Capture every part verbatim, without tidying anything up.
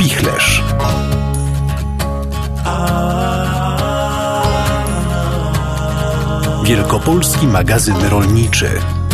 Spichlerz. Wielkopolski magazyn rolniczy.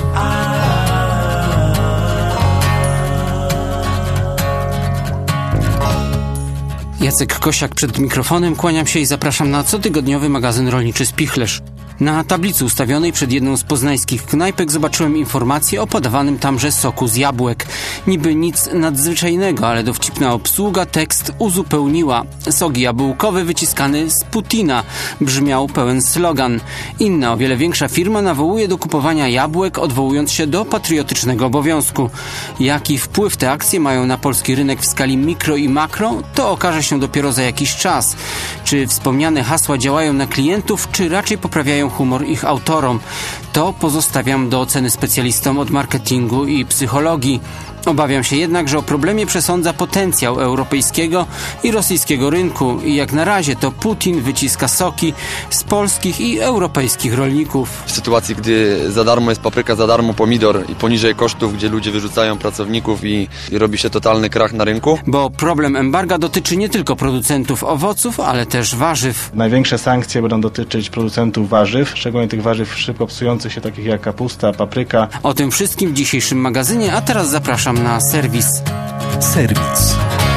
Jacek Kosiak przed mikrofonem, kłaniam się i zapraszam na cotygodniowy magazyn rolniczy Spichlerz. Na tablicy ustawionej przed jedną z poznańskich knajpek zobaczyłem informację o podawanym tamże soku z jabłek. Niby nic nadzwyczajnego, ale dowcipna obsługa tekst uzupełniła. Sok jabłkowy wyciskany z Putina, brzmiał pełen slogan. Inna, o wiele większa firma nawołuje do kupowania jabłek, odwołując się do patriotycznego obowiązku. Jaki wpływ te akcje mają na polski rynek w skali mikro i makro, to okaże się dopiero za jakiś czas. Czy wspomniane hasła działają na klientów, czy raczej poprawiają humor ich autorom? To pozostawiam do oceny specjalistom od marketingu i psychologii. Obawiam się jednak, że o problemie przesądza potencjał europejskiego i rosyjskiego rynku i jak na razie to Putin wyciska soki z polskich i europejskich rolników. W sytuacji, gdy za darmo jest papryka, za darmo pomidor i poniżej kosztów, gdzie ludzie wyrzucają pracowników i, i robi się totalny krach na rynku. Bo problem embarga dotyczy nie tylko producentów owoców, ale też warzyw. Największe sankcje będą dotyczyć producentów warzyw, szczególnie tych warzyw szybko psujących się, takich jak kapusta, papryka. O tym wszystkim w dzisiejszym magazynie, a teraz zapraszam na serwis. Serwis.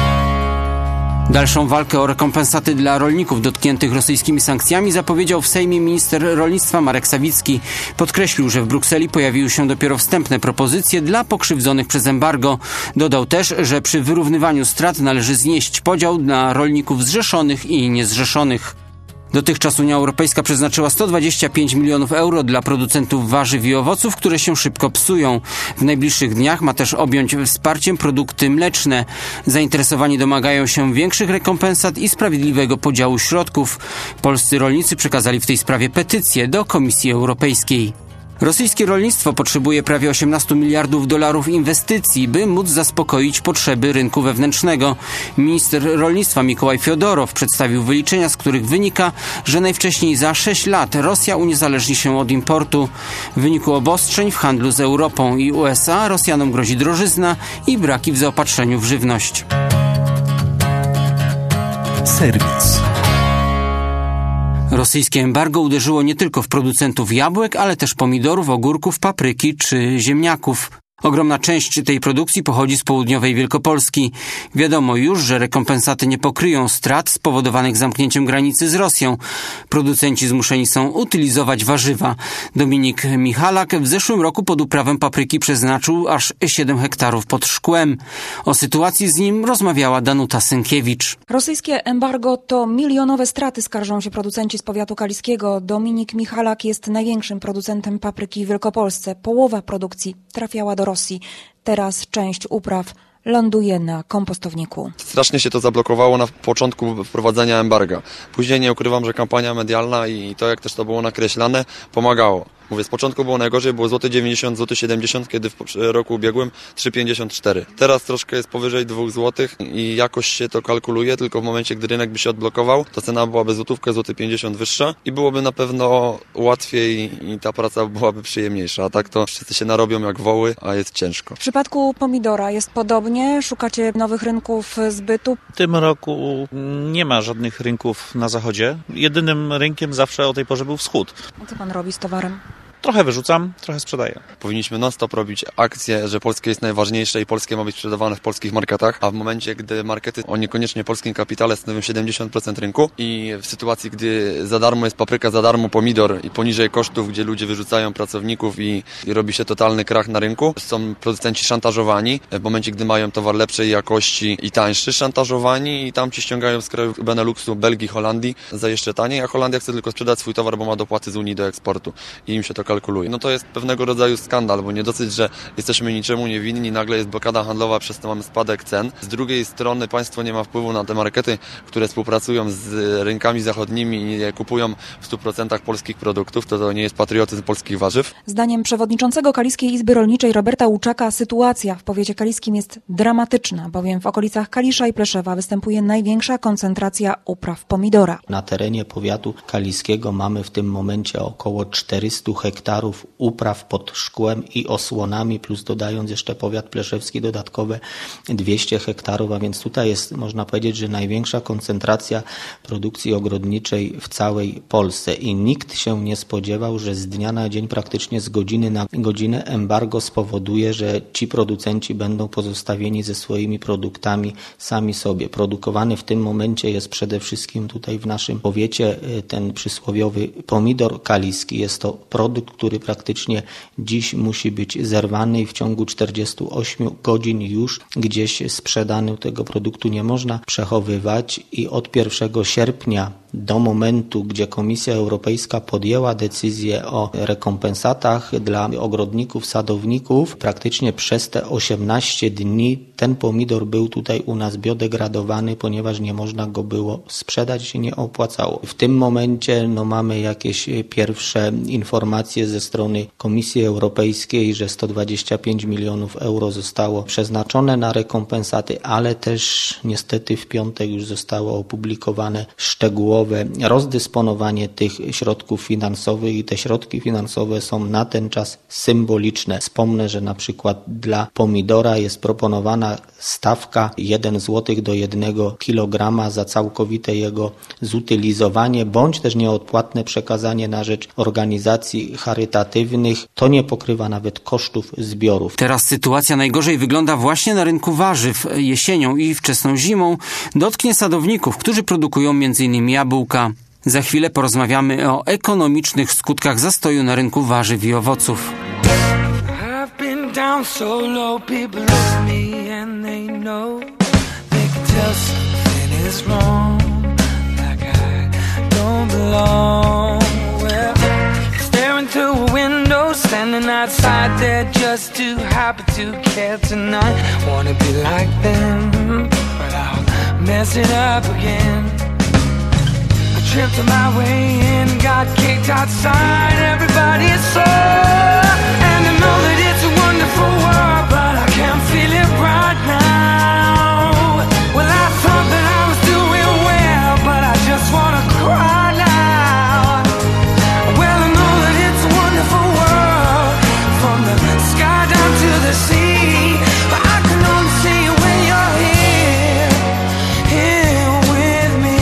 Dalszą walkę o rekompensaty dla rolników dotkniętych rosyjskimi sankcjami zapowiedział w Sejmie minister rolnictwa Marek Sawicki. Podkreślił, że w Brukseli pojawiły się dopiero wstępne propozycje dla pokrzywdzonych przez embargo. Dodał też, że przy wyrównywaniu strat należy znieść podział na rolników zrzeszonych i niezrzeszonych. Dotychczas Unia Europejska przeznaczyła sto dwadzieścia pięć milionów euro dla producentów warzyw i owoców, które się szybko psują. W najbliższych dniach ma też objąć wsparciem produkty mleczne. Zainteresowani domagają się większych rekompensat i sprawiedliwego podziału środków. Polscy rolnicy przekazali w tej sprawie petycję do Komisji Europejskiej. Rosyjskie rolnictwo potrzebuje prawie osiemnaście miliardów dolarów inwestycji, by móc zaspokoić potrzeby rynku wewnętrznego. Minister rolnictwa Mikołaj Fiodorow przedstawił wyliczenia, z których wynika, że najwcześniej za sześć lat Rosja uniezależni się od importu. W wyniku obostrzeń w handlu z Europą i U S A Rosjanom grozi drożyzna i braki w zaopatrzeniu w żywność. Serwis. Rosyjskie embargo uderzyło nie tylko w producentów jabłek, ale też pomidorów, ogórków, papryki czy ziemniaków. Ogromna część tej produkcji pochodzi z południowej Wielkopolski. Wiadomo już, że rekompensaty nie pokryją strat spowodowanych zamknięciem granicy z Rosją. Producenci zmuszeni są utylizować warzywa. Dominik Michalak w zeszłym roku pod uprawę papryki przeznaczył aż siedem hektarów pod szkłem. O sytuacji z nim rozmawiała Danuta Sękiewicz. Rosyjskie embargo to milionowe straty, skarżą się producenci z powiatu kaliskiego. Dominik Michalak jest największym producentem papryki w Wielkopolsce. Połowa produkcji trafiała do Rosji. Teraz część upraw ląduje na kompostowniku. Strasznie się to zablokowało na początku wprowadzenia embarga. Później nie ukrywam, że kampania medialna i to, jak też to było nakreślane, pomagało. Mówię, z początku było najgorzej, było złoty dziewięćdziesiąt, złoty siedemdziesiąt, kiedy w roku ubiegłym trzy pięćdziesiąt cztery. Teraz troszkę jest powyżej dwóch złotych i jakoś się to kalkuluje, tylko w momencie, gdy rynek by się odblokował, to cena byłaby złotówkę, złoty pięćdziesiąt wyższa i byłoby na pewno łatwiej i ta praca byłaby przyjemniejsza. A tak to wszyscy się narobią jak woły, a jest ciężko. W przypadku pomidora jest podobnie? Szukacie nowych rynków zbytu? W tym roku nie ma żadnych rynków na zachodzie. Jedynym rynkiem zawsze o tej porze był wschód. A co pan robi z towarem? Trochę wyrzucam, trochę sprzedaję. Powinniśmy non-stop robić akcje, że polskie jest najważniejsze i polskie ma być sprzedawane w polskich marketach, a w momencie, gdy markety o niekoniecznie polskim kapitale stanowią siedemdziesiąt procent rynku i w sytuacji, gdy za darmo jest papryka, za darmo pomidor i poniżej kosztów, gdzie ludzie wyrzucają pracowników i, i robi się totalny krach na rynku, są producenci szantażowani. W momencie, gdy mają towar lepszej jakości i tańszy, szantażowani i tam ci ściągają z krajów Beneluxu, Belgii, Holandii za jeszcze taniej, a Holandia chce tylko sprzedać swój towar, bo ma dopłaty z Unii do eksportu i im się to kalkuluje. No to jest pewnego rodzaju skandal, bo nie dosyć, że jesteśmy niczemu niewinni, nagle jest blokada handlowa, przez to mamy spadek cen. Z drugiej strony państwo nie ma wpływu na te markety, które współpracują z rynkami zachodnimi i nie kupują w stu procentach polskich produktów, to, to nie jest patriotyzm polskich warzyw. Zdaniem przewodniczącego Kaliskiej Izby Rolniczej Roberta Łuczaka sytuacja w powiecie kaliskim jest dramatyczna, bowiem w okolicach Kalisza i Pleszewa występuje największa koncentracja upraw pomidora. Na terenie powiatu kaliskiego mamy w tym momencie około czterysta hektarów hektarów upraw pod szkłem i osłonami, plus dodając jeszcze powiat pleszewski dodatkowe dwieście hektarów, a więc tutaj jest, można powiedzieć, że największa koncentracja produkcji ogrodniczej w całej Polsce i nikt się nie spodziewał, że z dnia na dzień, praktycznie z godziny na godzinę embargo spowoduje, że ci producenci będą pozostawieni ze swoimi produktami sami sobie. Produkowany w tym momencie jest przede wszystkim tutaj w naszym powiecie ten przysłowiowy pomidor kaliski. Jest to produkt, który praktycznie dziś musi być zerwany i w ciągu czterdziestu ośmiu godzin już gdzieś sprzedany. Tego produktu nie można przechowywać i od pierwszego sierpnia do momentu, gdzie Komisja Europejska podjęła decyzję o rekompensatach dla ogrodników, sadowników, praktycznie przez te osiemnaście dni ten pomidor był tutaj u nas biodegradowany, ponieważ nie można go było sprzedać, się nie opłacało. W tym momencie no, mamy jakieś pierwsze informacje ze strony Komisji Europejskiej, że sto dwadzieścia pięć milionów euro zostało przeznaczone na rekompensaty, ale też niestety w piątek już zostało opublikowane szczegółowe rozdysponowanie tych środków finansowych i te środki finansowe są na ten czas symboliczne. Wspomnę, że na przykład dla pomidora jest proponowana stawka jeden złoty do jednego kilograma za całkowite jego zutylizowanie, bądź też nieodpłatne przekazanie na rzecz organizacji charytatywnych. To nie pokrywa nawet kosztów zbiorów. Teraz sytuacja najgorzej wygląda właśnie na rynku warzyw. Jesienią i wczesną zimą dotknie sadowników, którzy produkują m.in. jabłka. Za chwilę porozmawiamy o ekonomicznych skutkach zastoju na rynku warzyw i owoców. I've been down so low, people look at me and they know they can tell something is wrong, like I don't belong. Well, staring through a window, standing outside there just too happy to care tonight. Wanna be like them, but I'll mess it up again. Tripped on my way in, got kicked outside. Everybody is so, and I know that it's a wonderful world, but I can't feel it right now. Well, I thought that I was doing well, but I just wanna cry now. Well, I know that it's a wonderful world, from the sky down to the sea, but I can only see you when you're here, here with me.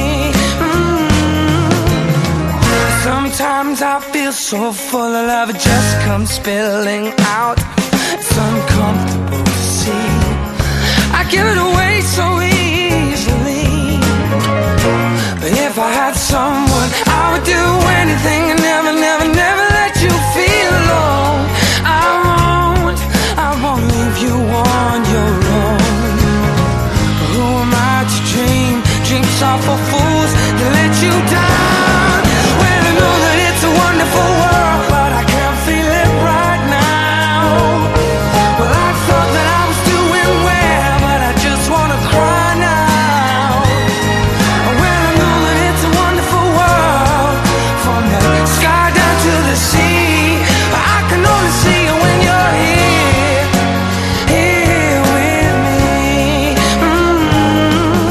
Sometimes I feel so full of love, it just comes spilling out. It's uncomfortable to see. I give it away so easily, but if I had someone, I would do anything and never, never, never let you feel alone. I won't, I won't leave you on your own. But who am I to dream dreams are for fools to let you down? When I know that it's a wonderful world, but I can't feel it right now. Well, I thought that I was doing well, but I just wanna cry now. Well, I know that it's a wonderful world, from the sky down to the sea, but I can only see you when you're here, here with me. Mm-hmm.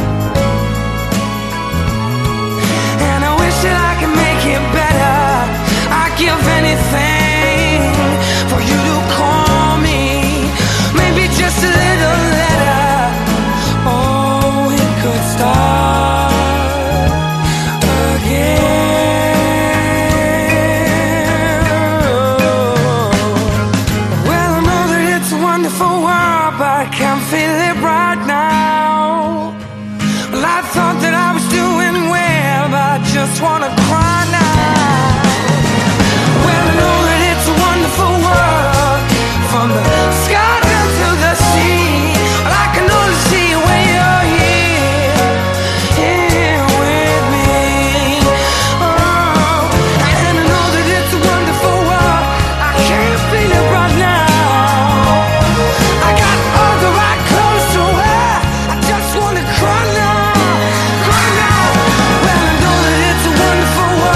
And I wish that I could make it better. I'd give anything for you to call me, maybe just a little letter. Oh, we could start again. Well, I know that it's a wonderful world, but I can't feel it right now. Well, I thought that I was doing well, but I just wanna cry now. Well, I know that it's a wonderful world, from the sky down to the sea. Well, I can only see you when you're here, here with me. Oh, and I know that it's a wonderful world, I can't feel it right now. I got all the right clothes to wear, I just wanna cry now, cry now. Well, I know that it's a wonderful world.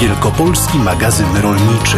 Wielkopolski magazyn rolniczy.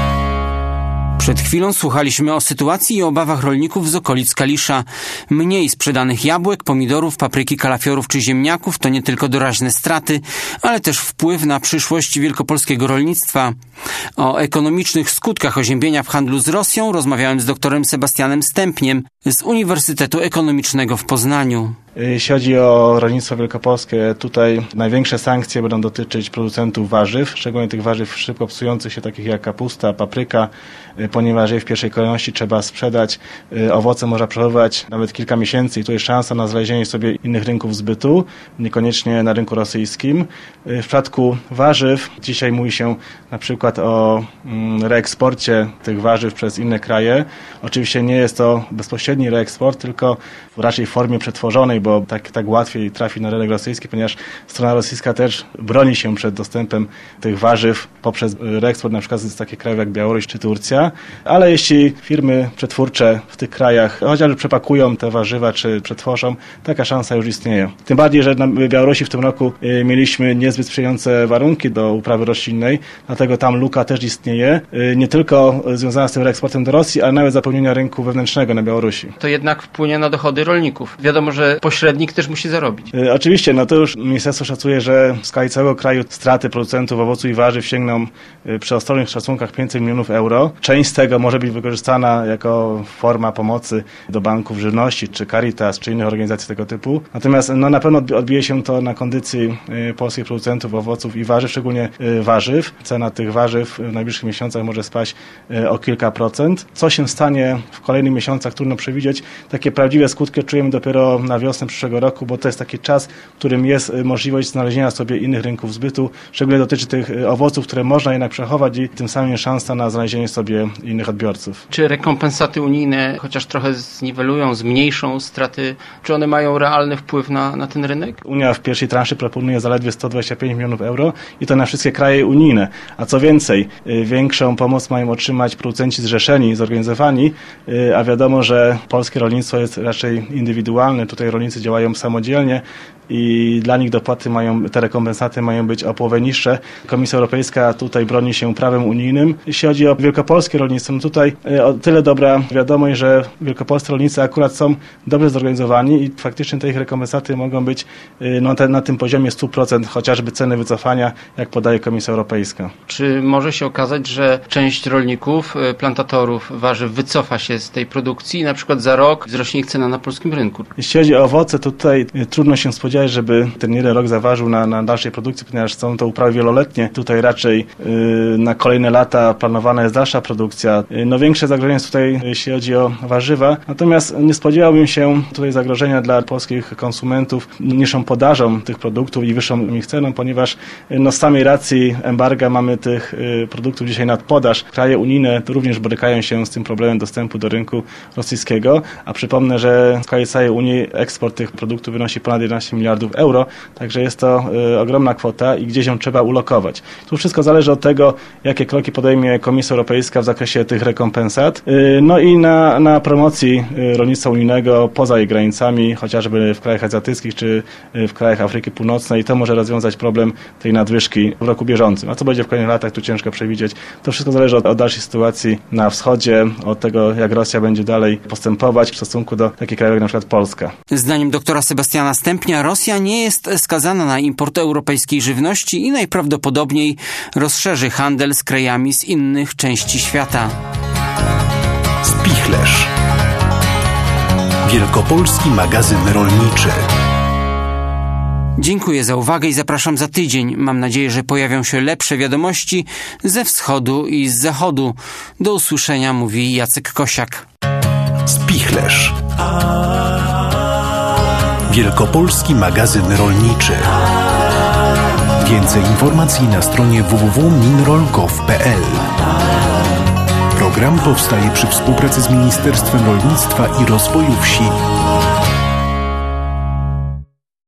Przed chwilą słuchaliśmy o sytuacji i obawach rolników z okolic Kalisza. Mniej sprzedanych jabłek, pomidorów, papryki, kalafiorów czy ziemniaków to nie tylko doraźne straty, ale też wpływ na przyszłość wielkopolskiego rolnictwa. O ekonomicznych skutkach oziębienia w handlu z Rosją rozmawiałem z doktorem Sebastianem Stępniem z Uniwersytetu Ekonomicznego w Poznaniu. Jeśli chodzi o rolnictwo wielkopolskie, tutaj największe sankcje będą dotyczyć producentów warzyw, szczególnie tych warzyw szybko psujących się, takich jak kapusta, papryka, ponieważ je w pierwszej kolejności trzeba sprzedać. Owoce można przechowywać nawet kilka miesięcy i tu jest szansa na znalezienie sobie innych rynków zbytu, niekoniecznie na rynku rosyjskim. W przypadku warzyw dzisiaj mówi się na przykład o reeksporcie tych warzyw przez inne kraje. Oczywiście nie jest to bezpośredni reeksport, tylko raczej w formie przetworzonej, bo tak, tak łatwiej trafi na rynek rosyjski, ponieważ strona rosyjska też broni się przed dostępem tych warzyw poprzez reeksport na przykład z takich krajów jak Białoruś czy Turcja, ale jeśli firmy przetwórcze w tych krajach chociaż przepakują te warzywa czy przetworzą, taka szansa już istnieje. Tym bardziej, że na Białorusi w tym roku mieliśmy niezbyt sprzyjające warunki do uprawy roślinnej, dlatego tam luka też istnieje, nie tylko związana z tym reeksportem do Rosji, ale nawet zapełnienia rynku wewnętrznego na Białorusi. To jednak wpłynie na dochody rolników. Wiadomo, że pośrednik też musi zarobić. E, oczywiście, no to już ministerstwo szacuje, że w skali całego kraju straty producentów owoców i warzyw sięgną e, przy ostrożnych szacunkach pięćset milionów euro. Część z tego może być wykorzystana jako forma pomocy do banków żywności, czy Caritas, czy innych organizacji tego typu. Natomiast no, na pewno odbije się to na kondycji e, polskich producentów owoców i warzyw, szczególnie e, warzyw. Cena tych warzyw w najbliższych miesiącach może spaść e, o kilka procent. Co się stanie w kolejnych miesiącach, trudno przewidzieć. Takie prawdziwe skutki czujemy dopiero na wiosnę przyszłego roku, bo to jest taki czas, w którym jest możliwość znalezienia sobie innych rynków zbytu. Szczególnie dotyczy tych owoców, które można jednak przechować i tym samym szansa na znalezienie sobie innych odbiorców. Czy rekompensaty unijne chociaż trochę zniwelują, zmniejszą straty? Czy one mają realny wpływ na, na ten rynek? Unia w pierwszej transzy proponuje zaledwie sto dwadzieścia pięć milionów euro i to na wszystkie kraje unijne. A co więcej, większą pomoc mają otrzymać producenci zrzeszeni, zorganizowani, a wiadomo, że polskie rolnictwo jest raczej indywidualne. Tutaj rolnicy działają samodzielnie i dla nich dopłaty mają, te rekompensaty mają być o połowę niższe. Komisja Europejska tutaj broni się prawem unijnym. Jeśli chodzi o wielkopolskie rolnictwo, no tutaj o tyle dobra wiadomość, że wielkopolscy rolnicy akurat są dobrze zorganizowani i faktycznie te ich rekompensaty mogą być no, te, na tym poziomie sto procent, chociażby ceny wycofania, jak podaje Komisja Europejska. Czy może się okazać, że część rolników, plantatorów warzyw wycofa się z tej produkcji i na przykład za rok wzrośnie ich cena na polskim rynku? Jeśli chodzi o owoce, to tutaj trudno się spodziewać, żeby ten jeden rok zaważył na, na dalszej produkcji, ponieważ są to uprawy wieloletnie. Tutaj raczej yy, na kolejne lata planowana jest dalsza produkcja. Yy, no większe zagrożenie jest tutaj, jeśli chodzi o warzywa. Natomiast nie spodziewałbym się tutaj zagrożenia dla polskich konsumentów niższą podażą tych produktów i wyższą ich ceną, ponieważ yy, no z samej racji embarga mamy tych yy, produktów dzisiaj nadpodaż. Kraje unijne również borykają się z tym problemem dostępu do rynku rosyjskiego, a przypomnę, że w skali całej Unii eksport tych produktów wynosi ponad jedenaście miliardów euro, także jest to y, ogromna kwota i gdzieś ją trzeba ulokować. Tu wszystko zależy od tego, jakie kroki podejmie Komisja Europejska w zakresie tych rekompensat, y, no i na, na promocji y, rolnictwa unijnego poza jej granicami, chociażby w krajach azjatyckich czy y, w krajach Afryki Północnej. To może rozwiązać problem tej nadwyżki w roku bieżącym. A co będzie w kolejnych latach, tu ciężko przewidzieć. To wszystko zależy od, od dalszej sytuacji na wschodzie, od tego, jak Rosja będzie dalej postępować w stosunku do takich krajów jak na przykład Polska. Zdaniem doktora Sebastiana Stępnia Rosja nie jest skazana na import europejskiej żywności i najprawdopodobniej rozszerzy handel z krajami z innych części świata. Spichlerz. Wielkopolski magazyn rolniczy. Dziękuję za uwagę i zapraszam za tydzień. Mam nadzieję, że pojawią się lepsze wiadomości ze wschodu i z zachodu. Do usłyszenia, mówi Jacek Kosiak. Spichlerz. Wielkopolski magazyn rolniczy. Więcej informacji na stronie w w w kropka minrol kropka gov kropka p l. Program powstaje przy współpracy z Ministerstwem Rolnictwa i Rozwoju Wsi